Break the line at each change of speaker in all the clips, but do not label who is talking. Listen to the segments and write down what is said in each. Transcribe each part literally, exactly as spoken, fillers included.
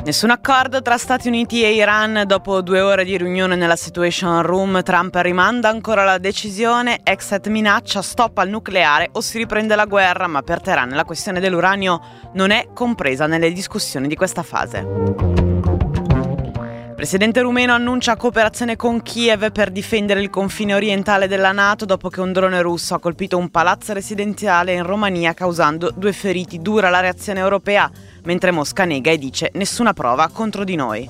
Nessun accordo tra Stati Uniti e Iran. Dopo due ore di riunione nella Situation Room, Trump rimanda ancora la decisione. Exet minaccia stop al nucleare o si riprende la guerra, ma per Teheran la questione dell'uranio non è compresa nelle discussioni di questa fase. Il presidente rumeno annuncia cooperazione con Kiev per difendere il confine orientale della NATO dopo che un drone russo ha colpito un palazzo residenziale in Romania, causando due feriti. Dura la reazione europea, mentre Mosca nega e dice nessuna prova contro di noi.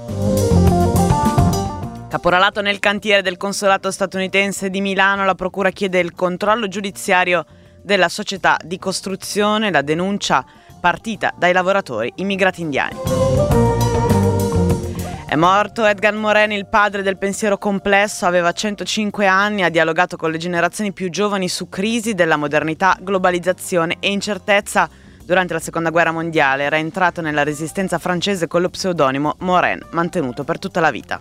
Caporalato nel cantiere del consolato statunitense di Milano, la procura chiede il controllo giudiziario della società di costruzione, la denuncia partita dai lavoratori immigrati indiani. È morto Edgar Morin, il padre del pensiero complesso, aveva centocinque anni, ha dialogato con le generazioni più giovani su crisi della modernità, globalizzazione e incertezza. Durante la Seconda Guerra Mondiale era entrato nella resistenza francese con lo pseudonimo Morin, mantenuto per tutta la vita.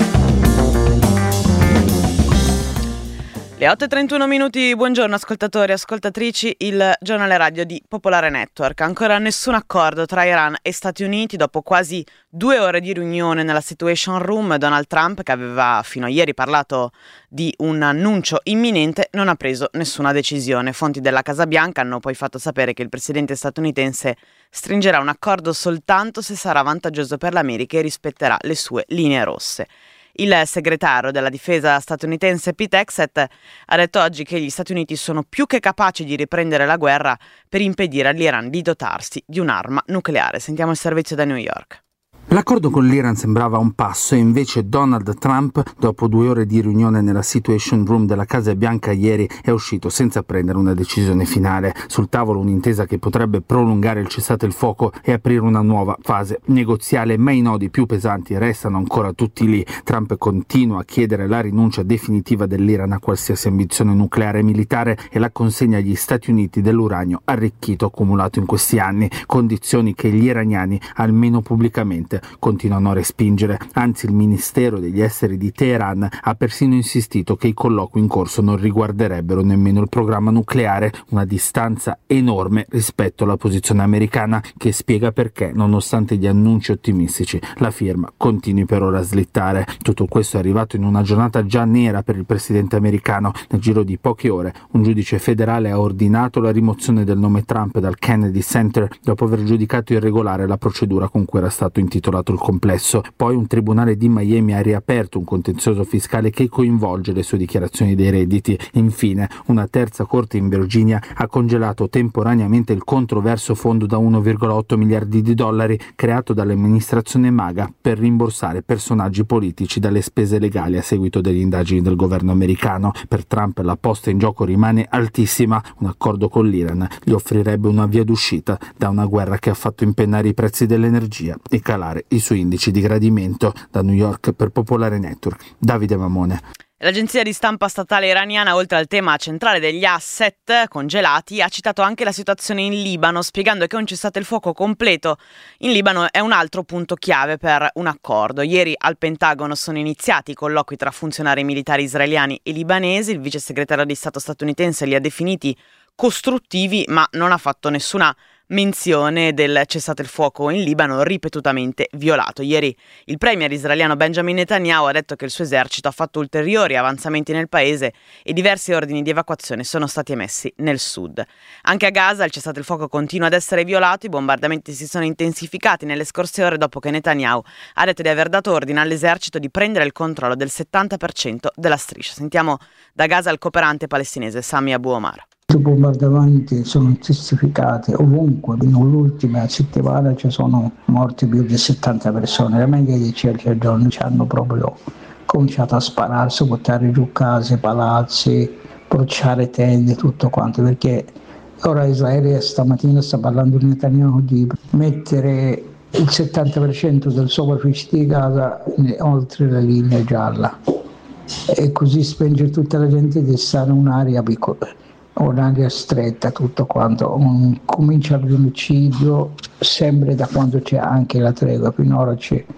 Le otto e trentuno minuti, buongiorno ascoltatori e ascoltatrici, il giornale radio di Popolare Network. Ancora nessun accordo tra Iran e Stati Uniti dopo quasi due ore di riunione nella Situation Room. Donald Trump, che aveva fino a ieri parlato di un annuncio imminente, non ha preso nessuna decisione. Fonti della Casa Bianca hanno poi fatto sapere che il presidente statunitense stringerà un accordo soltanto se sarà vantaggioso per l'America e rispetterà le sue linee rosse. Il segretario della difesa statunitense Pete Hegseth ha detto oggi che gli Stati Uniti sono più che capaci di riprendere la guerra per impedire all'Iran di dotarsi di un'arma nucleare. Sentiamo il servizio da New York.
L'accordo con l'Iran sembrava un passo e invece Donald Trump, dopo due ore di riunione nella Situation Room della Casa Bianca ieri, è uscito senza prendere una decisione finale. Sul tavolo un'intesa che potrebbe prolungare il cessate il fuoco e aprire una nuova fase negoziale, ma i nodi più pesanti restano ancora tutti lì. Trump continua a chiedere la rinuncia definitiva dell'Iran a qualsiasi ambizione nucleare e militare e la consegna agli Stati Uniti dell'uranio arricchito accumulato in questi anni, condizioni che gli iraniani, almeno pubblicamente, continuano a respingere. Anzi, il Ministero degli Esteri di Teheran ha persino insistito che i colloqui in corso non riguarderebbero nemmeno il programma nucleare, una distanza enorme rispetto alla posizione americana, che spiega perché, nonostante gli annunci ottimistici, la firma continui per ora a slittare. Tutto questo è arrivato in una giornata già nera per il presidente americano. Nel giro di poche ore un giudice federale ha ordinato la rimozione del nome Trump dal Kennedy Center dopo aver giudicato irregolare la procedura con cui era stato intitolato il complesso. Poi un tribunale di Miami ha riaperto un contenzioso fiscale che coinvolge le sue dichiarazioni dei redditi. Infine, una terza corte in Virginia ha congelato temporaneamente il controverso fondo da uno virgola otto miliardi di dollari creato dall'amministrazione MAGA per rimborsare personaggi politici dalle spese legali a seguito delle indagini del governo americano. Per Trump la posta in gioco rimane altissima. Un accordo con l'Iran gli offrirebbe una via d'uscita da una guerra che ha fatto impennare i prezzi dell'energia e calare i suoi indici di gradimento. Da New York per Popolare Network, Davide Mamone.
L'agenzia di stampa statale iraniana, oltre al tema centrale degli asset congelati, ha citato anche la situazione in Libano, spiegando che un cessate il fuoco completo in Libano è un altro punto chiave per un accordo. Ieri al Pentagono sono iniziati i colloqui tra funzionari militari israeliani e libanesi. Il vice segretario di Stato statunitense li ha definiti costruttivi, ma non ha fatto nessuna menzione del cessate il fuoco in Libano ripetutamente violato. Ieri il premier israeliano Benjamin Netanyahu ha detto che il suo esercito ha fatto ulteriori avanzamenti nel paese e diversi ordini di evacuazione sono stati emessi nel sud. Anche a Gaza il cessate il fuoco continua ad essere violato. I bombardamenti si sono intensificati nelle scorse ore dopo che Netanyahu ha detto di aver dato ordine all'esercito di prendere il controllo del settanta per cento della striscia. Sentiamo da Gaza il cooperante palestinese Sami Abu Omar.
I bombardamenti sono intensificati ovunque, in l'ultima settimana ci sono morti più di settanta persone, la media di circa al giorno ci hanno proprio cominciato a sparare, buttare giù case, palazzi, bruciare tende, tutto quanto, perché ora Israele stamattina sta parlando di Netanyahu di mettere il settanta per cento del superficie di Gaza oltre la linea gialla e così spingere tutta la gente di stare in un'area piccola, un'area stretta, tutto quanto. Un, comincia il genocidio sempre da quando c'è anche la tregua, finora c'è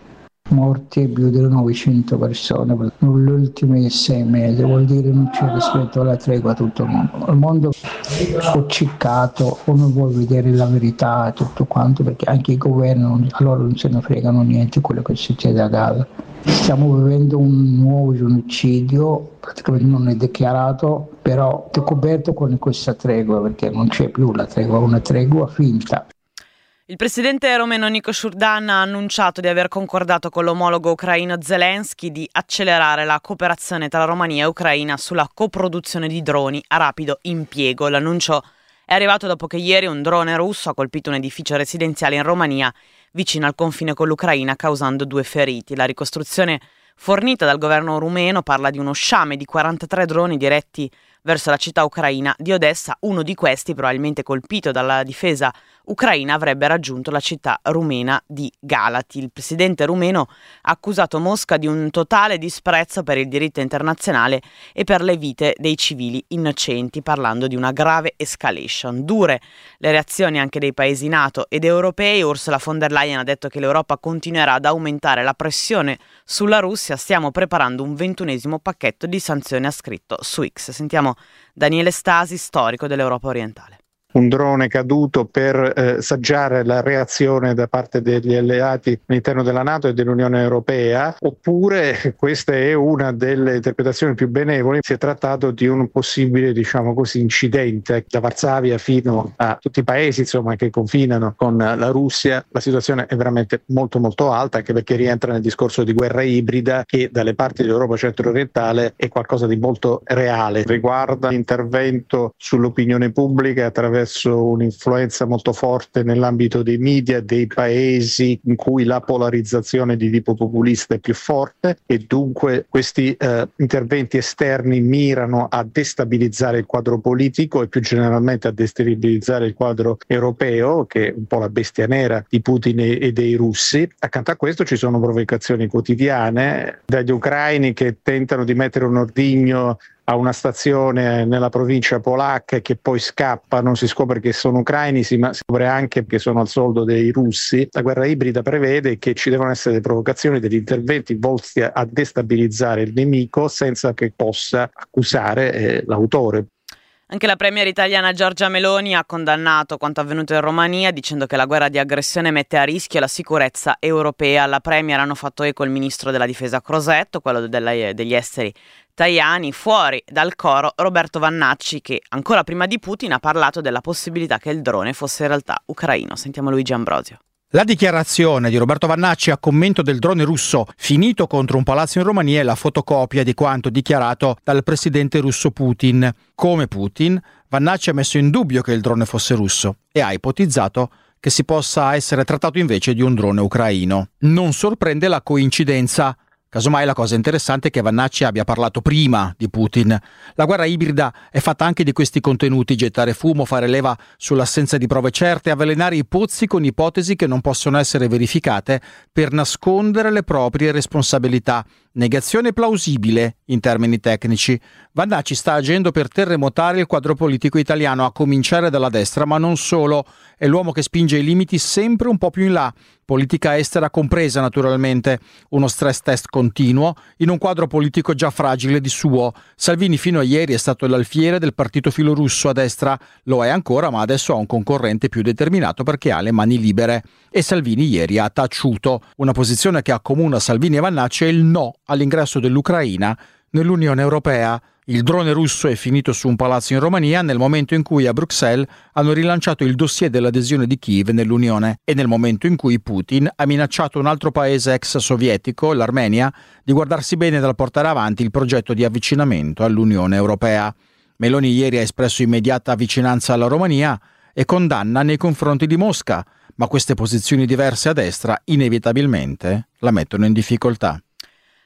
morti più di novecento persone negli ultimi sei mesi, vuol dire non c'è rispetto alla tregua a tutto il mondo. Il mondo è acciccato, uno vuole vedere la verità e tutto quanto, perché anche i governi a loro non se ne fregano niente di quello che succede a Gaza. Stiamo vivendo un nuovo genocidio, praticamente non è dichiarato, però è coperto con questa tregua, perché non c'è più la tregua, è una tregua finta.
Il presidente romeno Nico Șurdan ha annunciato di aver concordato con l'omologo ucraino Zelensky di accelerare la cooperazione tra Romania e Ucraina sulla coproduzione di droni a rapido impiego. L'annuncio è arrivato dopo che ieri un drone russo ha colpito un edificio residenziale in Romania vicino al confine con l'Ucraina, causando due feriti. La ricostruzione fornita dal governo rumeno parla di uno sciame di quarantatré droni diretti verso la città ucraina di Odessa. Uno di questi, probabilmente colpito dalla difesa ucraina, avrebbe raggiunto la città rumena di Galati. Il presidente rumeno ha accusato Mosca di un totale disprezzo per il diritto internazionale e per le vite dei civili innocenti, parlando di una grave escalation. Dure le reazioni anche dei paesi NATO ed europei. Ursula von der Leyen ha detto che l'Europa continuerà ad aumentare la pressione sulla Russia. Stiamo preparando un ventunesimo pacchetto di sanzioni, ha scritto su X. Sentiamo Daniele Stasi, storico dell'Europa orientale.
Un drone caduto per eh, saggiare la reazione da parte degli alleati all'interno della NATO e dell'Unione Europea, oppure questa è una delle interpretazioni più benevoli, si è trattato di un possibile, diciamo così, incidente da Varsavia fino a tutti i paesi insomma che confinano con la Russia. La situazione è veramente molto molto alta, anche perché rientra nel discorso di guerra ibrida che dalle parti dell'Europa centro-orientale è qualcosa di molto reale. Riguarda l'intervento sull'opinione pubblica attraverso un'influenza molto forte nell'ambito dei media dei paesi in cui la polarizzazione di tipo populista è più forte, e dunque questi eh, interventi esterni mirano a destabilizzare il quadro politico e più generalmente a destabilizzare il quadro europeo, che è un po' la bestia nera di Putin e dei russi. Accanto a questo ci sono provocazioni quotidiane dagli ucraini che tentano di mettere un ordigno a una stazione nella provincia polacca e che poi scappano, si scopre che sono ucraini, si scopre anche che sono al soldo dei russi. La guerra ibrida prevede che ci devono essere delle provocazioni, degli interventi volti a destabilizzare il nemico senza che possa accusare eh, l'autore.
Anche la premier italiana Giorgia Meloni ha condannato quanto avvenuto in Romania, dicendo che la guerra di aggressione mette a rischio la sicurezza europea. Alla premier hanno fatto eco il ministro della difesa Crosetto, quello della, degli esteri Tajani, fuori dal coro Roberto Vannacci, che ancora prima di Putin ha parlato della possibilità che il drone fosse in realtà ucraino. Sentiamo Luigi Ambrosio.
La dichiarazione di Roberto Vannacci a commento del drone russo finito contro un palazzo in Romania è la fotocopia di quanto dichiarato dal presidente russo Putin. Come Putin, Vannacci ha messo in dubbio che il drone fosse russo e ha ipotizzato che si possa essere trattato invece di un drone ucraino. Non sorprende la coincidenza. Casomai la cosa interessante è che Vannacci abbia parlato prima di Putin. La guerra ibrida è fatta anche di questi contenuti: gettare fumo, fare leva sull'assenza di prove certe, avvelenare i pozzi con ipotesi che non possono essere verificate per nascondere le proprie responsabilità. Negazione plausibile in termini tecnici. Vannacci sta agendo per terremotare il quadro politico italiano, a cominciare dalla destra, ma non solo. È l'uomo che spinge i limiti sempre un po' più in là. Politica estera compresa, naturalmente. Uno stress test continuo in un quadro politico già fragile di suo. Salvini fino a ieri è stato l'alfiere del partito filorusso a destra, lo è ancora, ma adesso ha un concorrente più determinato perché ha le mani libere. E Salvini ieri ha taciuto. Una posizione che accomuna Salvini e Vannacci è il no all'ingresso dell'Ucraina nell'Unione Europea. Il drone russo è finito su un palazzo in Romania nel momento in cui a Bruxelles hanno rilanciato il dossier dell'adesione di Kiev nell'Unione e nel momento in cui Putin ha minacciato un altro paese ex sovietico, l'Armenia, di guardarsi bene dal portare avanti il progetto di avvicinamento all'Unione Europea. Meloni ieri ha espresso immediata vicinanza alla Romania e condanna nei confronti di Mosca, ma queste posizioni diverse a destra inevitabilmente la mettono in difficoltà.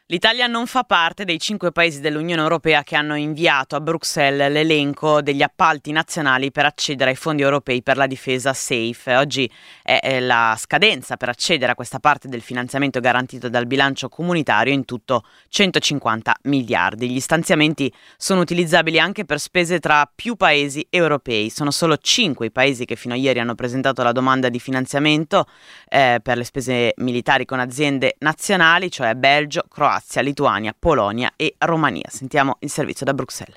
L'Italia non fa parte dei cinque paesi dell'Unione Europea che hanno inviato a Bruxelles l'elenco degli appalti nazionali per accedere ai fondi europei per la difesa SAFE. Oggi è la scadenza per accedere a questa parte del finanziamento garantito dal bilancio comunitario, in tutto centocinquanta miliardi. Gli stanziamenti sono utilizzabili anche per spese tra più paesi europei. Sono solo cinque i paesi che fino a ieri hanno presentato la domanda di finanziamento eh, per le spese militari con aziende nazionali, cioè Belgio, Croazia, Lituania, Polonia e Romania. Sentiamo il servizio da Bruxelles.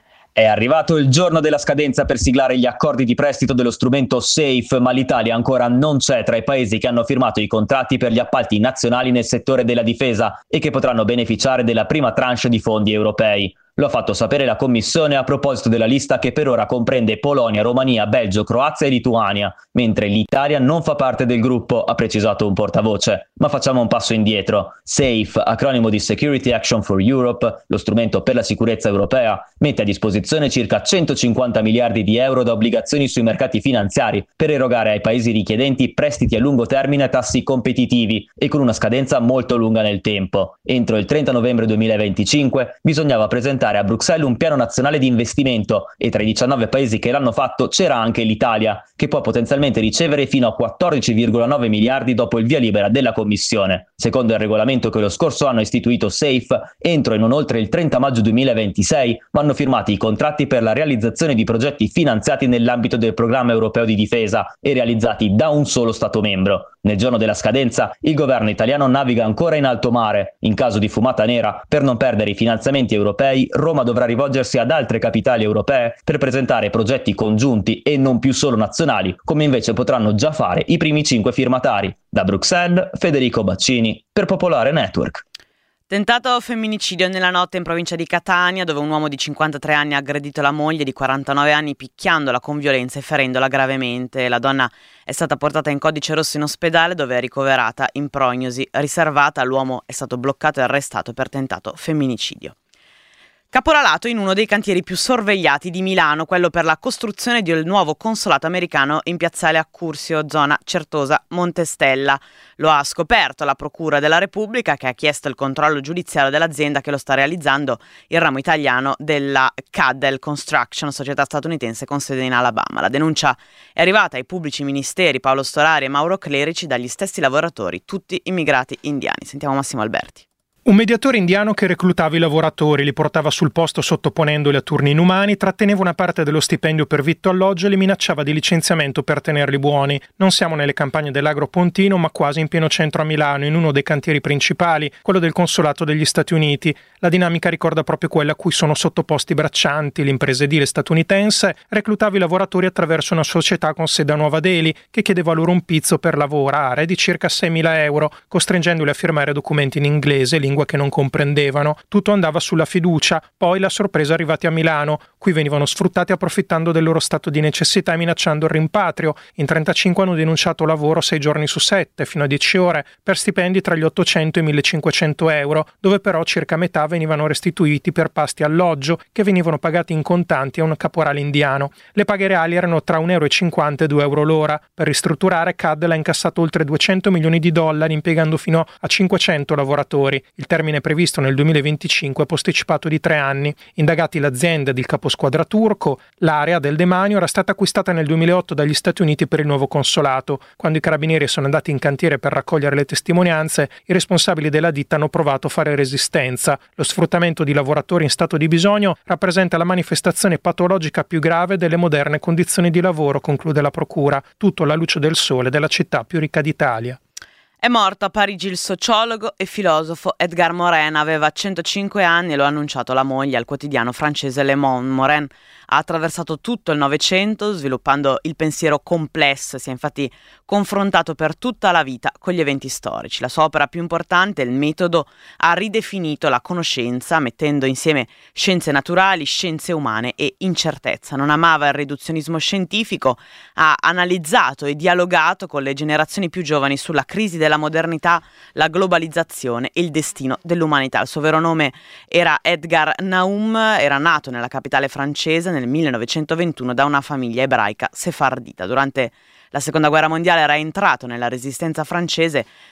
È arrivato il giorno della scadenza per siglare gli accordi di prestito dello strumento SAFE, ma l'Italia ancora non c'è tra i paesi che hanno firmato i contratti per gli appalti nazionali nel settore della difesa e che potranno beneficiare della prima tranche di fondi europei. Lo ha fatto sapere la Commissione a proposito della lista che per ora comprende Polonia, Romania, Belgio, Croazia e Lituania, mentre l'Italia non fa parte del gruppo, ha precisato un portavoce. Ma facciamo un passo indietro. SAFE, acronimo di Security Action for Europe, lo strumento per la sicurezza europea, mette a disposizione circa centocinquanta miliardi di euro da obbligazioni sui mercati finanziari per erogare ai paesi richiedenti prestiti a lungo termine a tassi competitivi e con una scadenza molto lunga nel tempo. Entro il trenta novembre duemilaventicinque bisognava presentare a Bruxelles un piano nazionale di investimento e tra i diciannove paesi che l'hanno fatto c'era anche l'Italia, che può potenzialmente ricevere fino a quattordici virgola nove miliardi dopo il via libera della Commissione. Secondo il regolamento che lo scorso anno ha istituito SAFE, entro e non oltre il trenta maggio duemilaventisei vanno firmati i contratti per la realizzazione di progetti finanziati nell'ambito del programma europeo di difesa e realizzati da un solo Stato membro. Nel giorno della scadenza, il governo italiano naviga ancora in alto mare. In caso di fumata nera, per non perdere i finanziamenti europei, Roma dovrà rivolgersi ad altre capitali europee per presentare progetti congiunti e non più solo nazionali, come invece potranno già fare i primi cinque firmatari. Da Bruxelles, Federico Baccini, per Popolare Network.
Tentato femminicidio nella notte in provincia di Catania, dove un uomo di cinquantatré anni ha aggredito la moglie di quarantanove anni picchiandola con violenza e ferendola gravemente. La donna è stata portata in codice rosso in ospedale, dove è ricoverata in prognosi riservata. L'uomo è stato bloccato e arrestato per tentato femminicidio. Caporalato in uno dei cantieri più sorvegliati di Milano, quello per la costruzione del nuovo consolato americano in piazzale Accursio, zona Certosa Montestella. Lo ha scoperto la Procura della Repubblica, che ha chiesto il controllo giudiziario dell'azienda che lo sta realizzando, il ramo italiano della Cadel Construction, società statunitense con sede in Alabama. La denuncia è arrivata ai pubblici ministeri Paolo Storari e Mauro Clerici dagli stessi lavoratori, tutti immigrati indiani. Sentiamo Massimo Alberti.
Un mediatore indiano che reclutava i lavoratori, li portava sul posto sottoponendoli a turni inumani, tratteneva una parte dello stipendio per vitto e alloggio e li minacciava di licenziamento per tenerli buoni. Non siamo nelle campagne dell'Agro Pontino, ma quasi in pieno centro a Milano, in uno dei cantieri principali, quello del consolato degli Stati Uniti. La dinamica ricorda proprio quella a cui sono sottoposti i braccianti. L'impresa edile statunitense reclutava i lavoratori attraverso una società con sede a Nuova Delhi, che chiedeva loro un pizzo per lavorare di circa seimila euro, costringendoli a firmare documenti in inglese, lingua che non comprendevano. Tutto andava sulla fiducia. Poi la sorpresa arrivati a Milano. Qui venivano sfruttati approfittando del loro stato di necessità e minacciando il rimpatrio. In trentacinque hanno denunciato lavoro sei giorni su sette, fino a dieci ore, per stipendi tra gli ottocento e i millecinquecento euro, dove però circa metà venivano restituiti per pasti e alloggio, che venivano pagati in contanti a un caporale indiano. Le paghe reali erano tra un euro e cinquanta e due euro l'ora. Per ristrutturare, Cadel ha incassato oltre duecento milioni di dollari, impiegando fino a cinquecento lavoratori. Il termine previsto nel duemilaventicinque è posticipato di tre anni. Indagati l'azienda ed il caposquadra turco, l'area del demanio era stata acquistata nel duemilaotto dagli Stati Uniti per il nuovo consolato. Quando i carabinieri sono andati in cantiere per raccogliere le testimonianze, i responsabili della ditta hanno provato a fare resistenza. Lo sfruttamento di lavoratori in stato di bisogno rappresenta la manifestazione patologica più grave delle moderne condizioni di lavoro, conclude la procura, tutto alla luce del sole della città più ricca d'Italia.
È morto a Parigi il sociologo e filosofo Edgar Morin, aveva centocinque anni e lo ha annunciato la moglie al quotidiano francese Le Monde. Morin ha attraversato tutto il Novecento sviluppando il pensiero complesso, si è infatti confrontato per tutta la vita con gli eventi storici. La sua opera più importante, Il metodo, ha ridefinito la conoscenza mettendo insieme scienze naturali, scienze umane e incertezza. Non amava il riduzionismo scientifico, ha analizzato e dialogato con le generazioni più giovani sulla crisi della la modernità, la globalizzazione e il destino dell'umanità. Il suo vero nome era Edgar Naum, era nato nella capitale francese nel millenovecentoventuno da una famiglia ebraica sefardita. Durante la seconda guerra mondiale era entrato nella resistenza francese,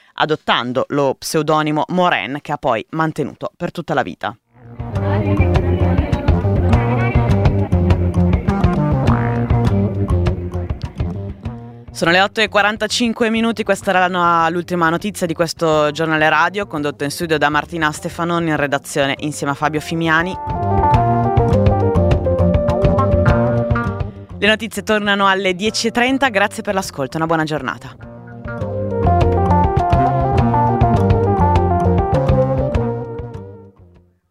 adottando lo pseudonimo Moren, che ha poi mantenuto per tutta la vita. Sono le otto e quarantacinque minuti, questa era la, l'ultima notizia di questo giornale radio, condotto in studio da Martina Stefanoni, in redazione insieme a Fabio Fimiani. Le notizie tornano alle dieci e trenta, grazie per l'ascolto, una buona giornata.